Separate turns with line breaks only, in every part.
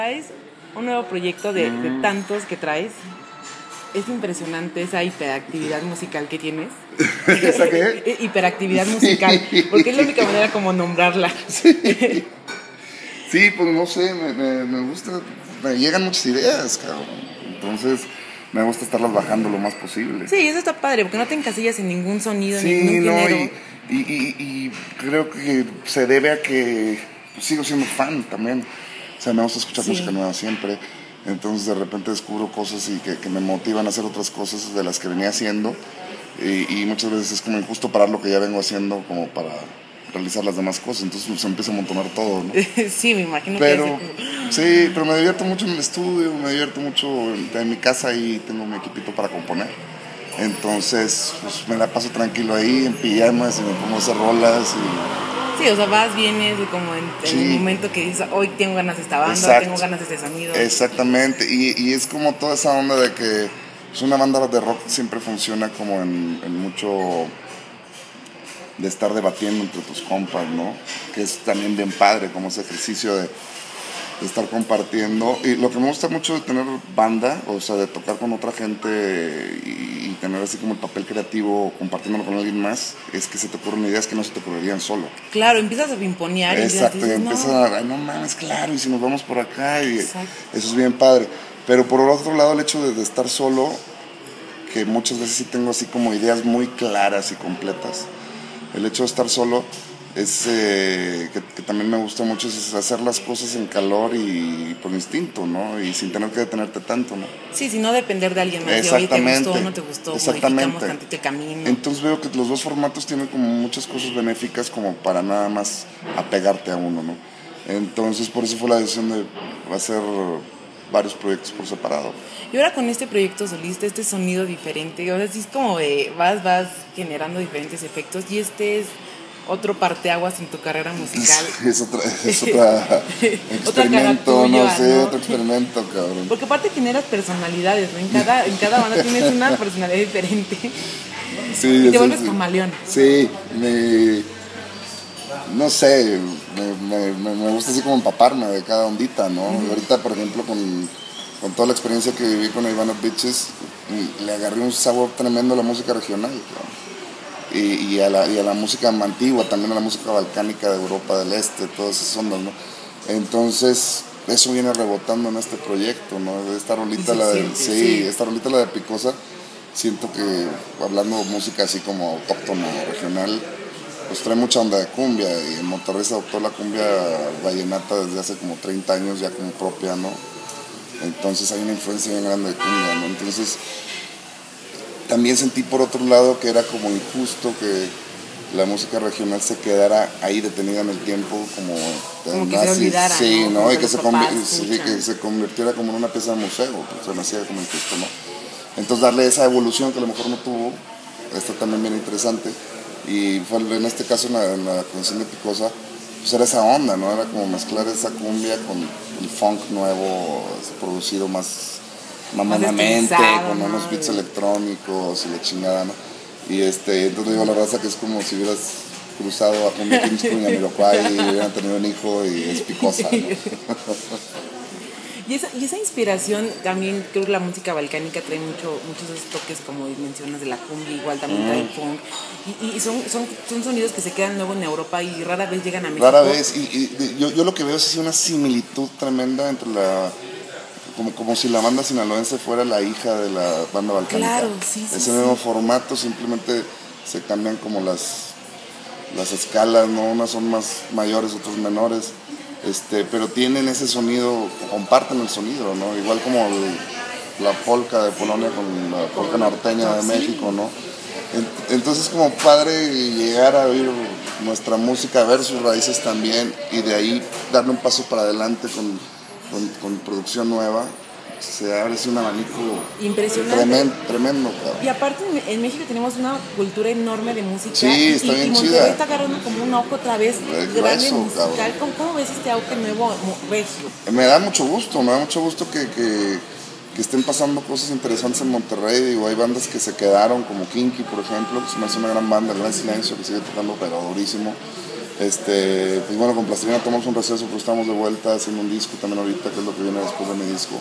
Traes un nuevo proyecto de tantos que traes. Es impresionante esa hiperactividad musical que tienes.
¿Esa qué?
Hiperactividad musical, porque es la única manera como nombrarla.
Sí, pues no sé, me gusta, me llegan muchas ideas, cabrón. Entonces me gusta estarlas bajando lo más posible.
Sí, eso está padre, porque no te encasillas en ningún sonido,
Sí,
ni ningún
no,
género.
y creo que se debe a que sigo siendo fan también. O sea, me gusta escuchar música nueva siempre. Entonces de repente descubro cosas y que me motivan a hacer otras cosas de las que venía haciendo. Y muchas veces es como injusto parar lo que ya vengo haciendo como para realizar las demás cosas. Entonces se empieza a amontonar todo, ¿no?
Sí, me imagino
Pero,
que
sí, pero me divierto mucho en el estudio, me divierto mucho en mi casa y tengo mi equipito para componer. Entonces, pues me la paso tranquilo ahí, en pijamas y me pongo a hacer rolas
sí, o sea, vas, vienes como en
Sí.
el momento que dices, hoy tengo ganas de esta banda,
Exacto.
tengo ganas de este sonido.
Exactamente, y es como toda esa onda de que pues, una banda de rock siempre funciona como en mucho de estar debatiendo entre tus compas, ¿no? Que es también bien padre, como ese ejercicio de estar compartiendo. Y lo que me gusta mucho de tener banda, o sea, de tocar con otra gente y tener así como el papel creativo compartiéndolo con alguien más, es que se te ocurren ideas que no se te ocurrirían solo.
Claro, empiezas a pimponear.
Exacto, y
dices,
empiezas a, no mames, claro, y si nos vamos por acá, y
Exacto.
eso es bien padre. Pero por otro lado, el hecho de estar solo, que muchas veces sí tengo así como ideas muy claras y completas. El hecho de estar solo es que también me gusta mucho, es hacer las cosas en calor y por instinto, ¿no? Y sin tener que detenerte tanto, ¿no?
Sí, si no depender de alguien más.
Exactamente.
De, oye, ¿te gustó, no te gustó?
Exactamente.
Modificamos tantito el camino.
Entonces veo que los dos formatos tienen como muchas cosas benéficas como para nada más apegarte a uno, ¿no? Entonces por eso fue la decisión de hacer varios proyectos por separado.
Y ahora con este proyecto solista, este sonido diferente, o sea, sí es como de vas generando diferentes efectos y este es otro parteaguas en tu carrera musical.
Es otra experimento,
tuya,
no sé,
¿no?
otro experimento, cabrón.
Porque aparte generas personalidades, ¿no? En cada banda tienes una personalidad diferente.
Sí,
Y te vuelves camaleón.
Sí, no sé, me gusta así como empaparme de cada ondita, ¿no? Ahorita, por ejemplo, con toda la experiencia que viví con Ivana Bitches, le agarré un sabor tremendo a la música regional, claro. Y a la música antigua, también a la música balcánica de Europa del Este, todas esas ondas, ¿no? Entonces, eso viene rebotando en este proyecto, ¿no? Esta rolita, esta rolita, la de Picosa, siento que hablando música así como autóctona, regional, pues trae mucha onda de cumbia, y en Monterrey se adoptó la cumbia vallenata desde hace como 30 años ya como propia, ¿no? Entonces hay una influencia bien grande de cumbia, ¿no? Entonces también sentí por otro lado que era como injusto que la música regional se quedara ahí detenida en el tiempo, como
que se olvidara,
sí,
¿no?
¿no? Y que se convirtiera como en una pieza de museo, pues se me hacía como injusto, ¿no? Entonces darle esa evolución que a lo mejor no tuvo, está también bien interesante. Y fue en este caso en la canción de Picosa, pues era esa onda, ¿no? Era como mezclar esa cumbia con el funk nuevo, producido más mamonamente, con
¿no?
unos beats electrónicos y la chingada, ¿no? Y entonces digo la raza que es como si hubieras cruzado a Cumbia Kings con Yamiroquai y hubieran tenido un hijo y es Picosa, ¿no?
Y esa inspiración también, creo que la música balcánica trae muchos esos toques, como mencionas, de la cumbia, igual también trae funk. Y son sonidos que se quedan luego en Europa y rara vez llegan a México.
Rara vez, y yo lo que veo es una similitud tremenda entre como si la banda sinaloense fuera la hija de la banda balcánica.
Claro, sí.
Ese mismo formato, simplemente se cambian como las escalas, ¿no? Unas son más mayores, otras menores. Pero tienen ese sonido, comparten el sonido, ¿no? Igual como la polka de Polonia con la polka norteña de México, ¿no? Entonces como padre llegar a oír nuestra música, ver sus raíces también y de ahí darle un paso para adelante con producción nueva. Se abre así un abanico
impresionante,
tremendo, cabrón.
Y aparte en México tenemos una cultura enorme de música.
Sí, está bien chida.
Y Monterrey está agarrando como un ojo otra vez grande musical. ¿Cómo ves este auge nuevo regio?
Me da mucho gusto que estén pasando cosas interesantes en Monterrey. Digo, hay bandas que se quedaron, como Kinky, por ejemplo, que se me hace una gran banda, El Gran Silencio, que sigue tocando pero durísimo. Pues bueno, con Plastilina tomamos un receso, pero estamos de vuelta haciendo un disco también ahorita, que es lo que viene después de mi disco.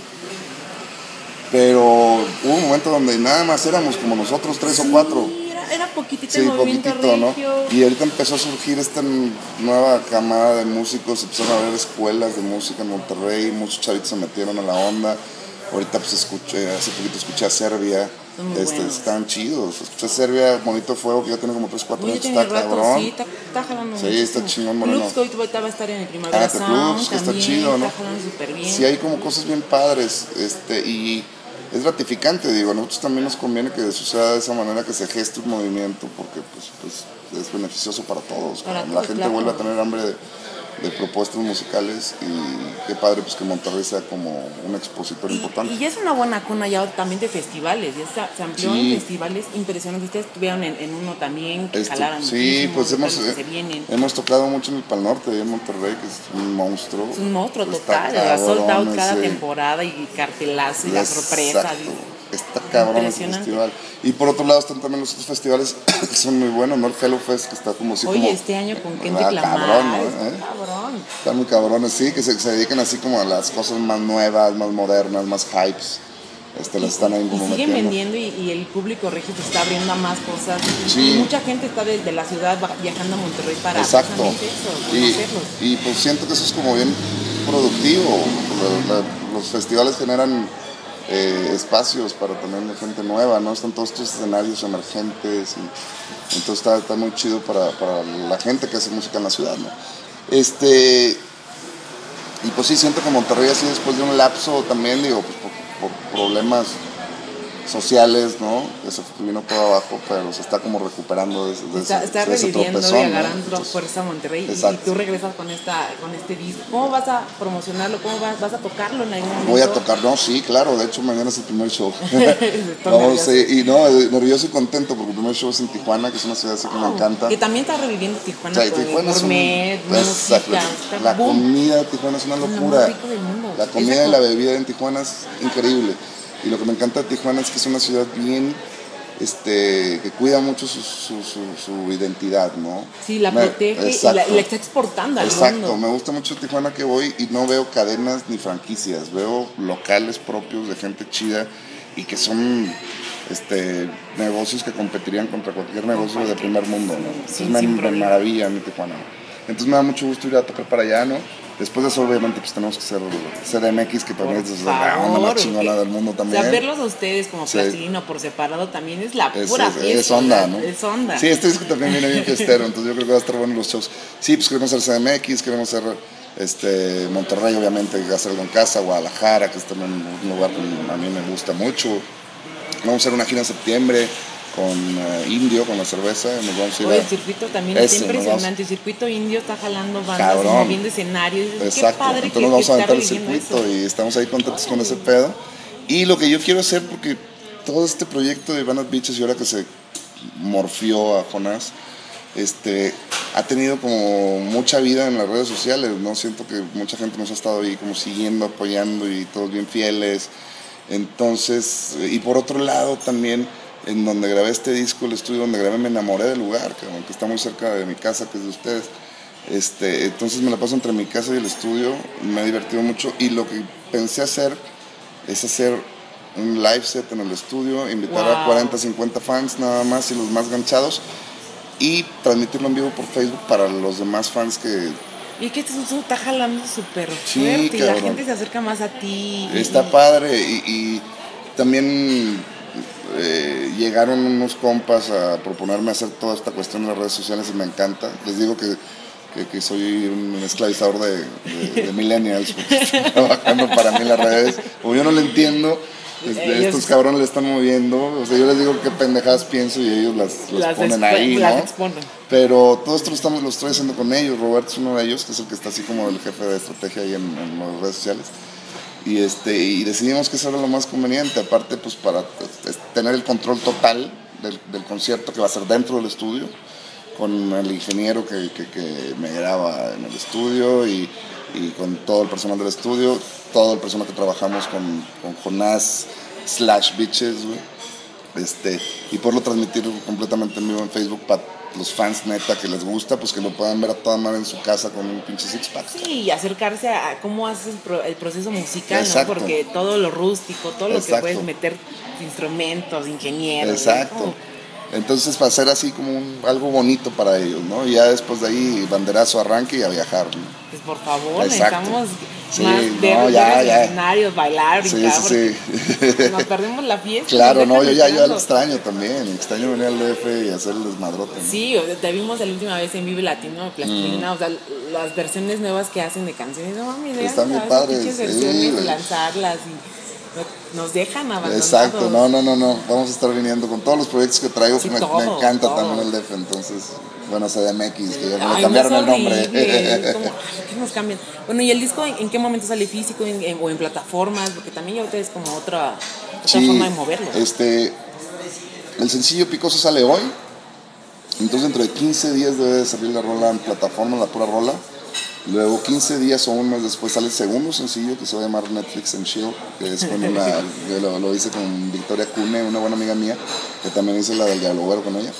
Pero hubo un momento donde nada más éramos como nosotros, 3 o 4.
Era poquitito
Sí,
el movimiento
poquitito, ¿no?
regio.
Y ahorita empezó a surgir esta nueva camada de músicos, empezaron a haber escuelas de música en Monterrey, muchos chavitos se metieron a la onda. Ahorita pues hace poquito escuché a Serbia,
Son muy buenos.
están chidos. Escuché a Serbia, Bonito Fuego, que ya tiene como 3, 4
Oye,
años,
tiene
está
rato,
cabrón.
sí, está jalando
Sí,
muchísimo.
está chingón, Moreno.
Clubs, que ahorita va a estar en el Primavera
The
Sound,
Clubs, que está
también,
chido, ¿no?
está jalando súper bien.
Sí, hay como cosas bien padres, y es gratificante, digo, a nosotros también nos conviene que suceda de esa manera, que se geste un movimiento, porque pues es beneficioso para todos.
Para
la
todos,
gente
claro.
vuelve a tener hambre de propuestas musicales, y qué padre pues que Monterrey sea como un expositor importante.
Y ya es una buena cuna ya también de festivales, ya se amplió
Sí.
en festivales impresionantes. Ustedes estuvieron en uno también que jalaron
Sí,
muchísimo,
pues
los que se vienen.
hemos tocado mucho en el Pal Norte, en Monterrey, que es un monstruo.
Es un monstruo
Está
total, la sold out
cabrón
cada
ese.
temporada y cartelazo y la sorpresa.
Exacto. Está cabrón ese festival. Y por otro lado están también los otros festivales que son muy buenos, ¿no? El Hello Fest, que está como así
Oye,
como...
este año con Kendrick Lamar,
cabrón, ¿no?
cabrón.
Están muy cabrones, sí, que se dedican así como a las cosas más nuevas, más modernas, más hypes. Las están ahí como
Y siguen
metiendo.
vendiendo y el público regio se está abriendo a más cosas.
Sí.
Y mucha gente está desde la ciudad viajando a Monterrey para
Exacto.
precisamente eso, conocerlos.
Y pues siento que eso es como bien productivo. Los festivales generan espacios para tener gente nueva, ¿no? Están todos estos escenarios emergentes, y entonces está muy chido para la gente que hace música en la ciudad, ¿no? Y pues sí, siento que Monterrey así después de un lapso también, digo, pues por problemas sociales, ¿no? Eso vino todo abajo, pero se está como recuperando de
Está
ese
reviviendo
tropezón,
y
¿no?
agarrando
Entonces,
fuerza a Monterrey y
exacto.
tú regresas con este disco. ¿Cómo vas a promocionarlo? ¿Cómo vas a tocarlo en algún momento?
Voy a tocar, no, sí, claro, de hecho mañana es el primer show.
Estoy
Vamos,
nerviosa.
y no, nervioso y contento porque el primer show es en Tijuana, que es una ciudad así que me encanta.
Que también está reviviendo Tijuana,
O sea,
con
Tijuana es
gourmet,
exacto.
música.
La
boom.
comida de Tijuana es una
Es lo
locura.
más rico del mundo.
La comida y la bebida en Tijuana es increíble. Y lo que me encanta de Tijuana es que es una ciudad bien, que cuida mucho su identidad, ¿no?
Sí, la protege y la está exportando al
Exacto,
mundo.
me gusta mucho Tijuana que voy y no veo cadenas ni franquicias, veo locales propios de gente chida y que son negocios que competirían contra cualquier negocio de primer mundo, ¿no?
Sí,
Entonces
sin
me
problema.
maravilla mi Tijuana, ¿no? Entonces me da mucho gusto ir a tocar para allá, ¿no? Después de eso, obviamente, pues tenemos que hacer CDMX, que para mí es la onda más chingona del mundo
O
también.
sea, verlos a ustedes como
Sí.
Plastilina por separado también es la pura fiesta.
Es onda, ¿no?
Es onda.
Sí, este disco también viene bien fiestero, entonces yo creo que va a estar bueno los shows. Sí, pues queremos hacer CDMX, queremos hacer Monterrey, obviamente, hacer algo en casa, Guadalajara, que es también un lugar que a mí me gusta mucho. Vamos a hacer una gira en septiembre con Indio, con la cerveza, nos vamos a ir
Oye,
a...
el circuito también
Ese,
está impresionante. El circuito indio está jalando bandas,
Cabrón.
moviendo escenarios. Qué
Exacto,
padre
entonces nos vamos a
está
aventar el
reviviendo
circuito
eso.
y estamos ahí contentos con ese pedo. Y lo que yo quiero hacer, porque todo este proyecto de Vanat Beaches y ahora que se morfió a Jonás, ha tenido como mucha vida en las redes sociales, ¿no? Siento que mucha gente nos ha estado ahí como siguiendo, apoyando y todos bien fieles. Entonces, y por otro lado también, en donde grabé este disco, el estudio donde grabé, me enamoré del lugar, que está muy cerca de mi casa, que es de ustedes. Entonces me la paso entre mi casa y el estudio, me ha divertido mucho y lo que pensé hacer es hacer un live set en el estudio, invitar a 40, 50 fans nada más y los más ganchados y transmitirlo en vivo por Facebook para los demás fans que...
Y que esto está jalando súper
Sí,
fuerte y la
cabrón.
gente se acerca más a ti.
Está padre y también llegaron unos compas a proponerme hacer toda esta cuestión de las redes sociales y me encanta. Les digo que soy un esclavizador de millennials porque estoy trabajando para mí las redes. Como yo no lo entiendo, estos cabrones le están moviendo. O sea, yo les digo qué pendejadas pienso y ellos las ponen ahí, ¿no?
Las exponen.
Pero todo esto lo estoy haciendo con ellos. Roberto es uno de ellos, que es el que está así como el jefe de estrategia ahí en las redes sociales. Y decidimos que eso era lo más conveniente, aparte pues para tener el control total del concierto que va a ser dentro del estudio, con el ingeniero que me graba en el estudio y con todo el personal del estudio, todo el personal que trabajamos con Jonás /Bitches, güey. Y poderlo transmitir completamente en vivo en Facebook para los fans neta que les gusta, pues que lo puedan ver a toda madre en su casa con un pinche six-pack.
Sí, y acercarse a cómo haces el proceso musical,
Exacto.
¿no? Porque todo lo rústico, todo lo que
Exacto.
puedes meter, instrumentos, ingenieros.
Exacto.
¿no?
Entonces va a ser así como algo bonito para ellos, ¿no? Y ya después de ahí, banderazo, arranque y a viajar, ¿no?
Pues por favor,
Exacto.
necesitamos
Sí,
más
no,
ver
ya,
los
ya.
escenarios, bailar,
Sí,
brincar,
sí,
porque nos perdemos la fiesta.
Claro,
nos
no,
dejan
yo ya lo
esperando.
extraño también. Extraño venir al DF y hacer el desmadrote, ¿no?
Sí, te vimos la última vez en Vive Latino, Plastilina, o sea, las versiones nuevas que hacen de canciones, no mames,
Están bien
esas
padres,
pinches
sí,
versiones,
güey.
lanzarlas y nos dejan abandonados.
Exacto, no. Vamos a estar viniendo con todos los proyectos que traigo,
Sí,
que me
todo,
encanta
todo.
también el DF, entonces, bueno, CDMX, que ya me
Ay,
cambiaron
no
el
es
nombre.
horrible, es como, ay, ¿qué nos cambian? Bueno, ¿y el disco en qué momento sale físico o en plataformas? Porque también ya es como otra
Sí,
forma de moverlo.
El sencillo Picoso sale hoy, entonces dentro de 15 días debe de salir la rola en plataforma, la pura rola. Luego 15 días o un mes después sale el segundo sencillo que se va a llamar Netflix and Chill, que es con lo hice con Victoria Cune, una buena amiga mía, que también hice la del Diablo Güero con ella.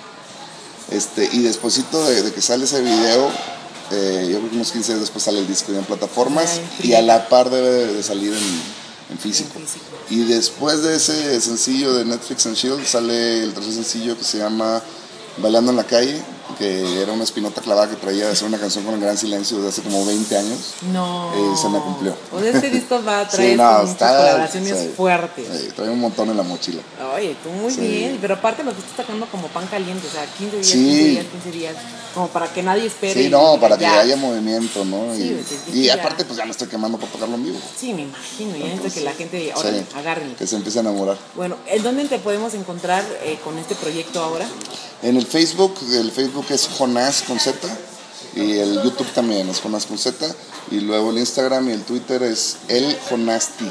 Y despuésito de que sale ese video, yo creo que unos 15 días después sale el disco ya en plataformas y a la par debe de salir en físico. Y después de ese sencillo de Netflix and Chill sale el tercer sencillo que se llama Bailando en la Calle, que era una espinota clavada que traía de hacer una canción con el Gran Silencio desde hace como 20 años.
No.
Se me cumplió.
O sea, este disco va a traer
Sí, no,
muchas colaboraciones fuertes.
Trae un montón en la mochila.
Oye, tú muy
Sí.
bien, pero aparte lo que estás sacando como pan caliente, o sea, 15 días,
Sí.
15 días, como para que nadie espere.
Sí, no,
y
para que
ya.
haya movimiento, ¿no?
Sí,
y
ya.
aparte, pues ya me estoy quemando por tocarlo en vivo.
Sí, me imagino, ya necesito que la gente ahora
Sí,
agarren.
que se empiece a enamorar.
Bueno, ¿en dónde te podemos encontrar con este proyecto ahora?
En el Facebook es Jonás con Z y el YouTube también es Jonás con Z y luego el Instagram y el Twitter es el Jonasti.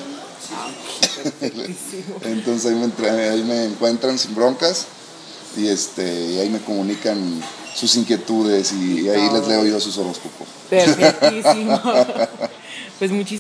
Entonces ahí me encuentran sin broncas y y ahí me comunican sus inquietudes y ahí les leo yo sus horóscopos.
Perfectísimo. Pues muchísimas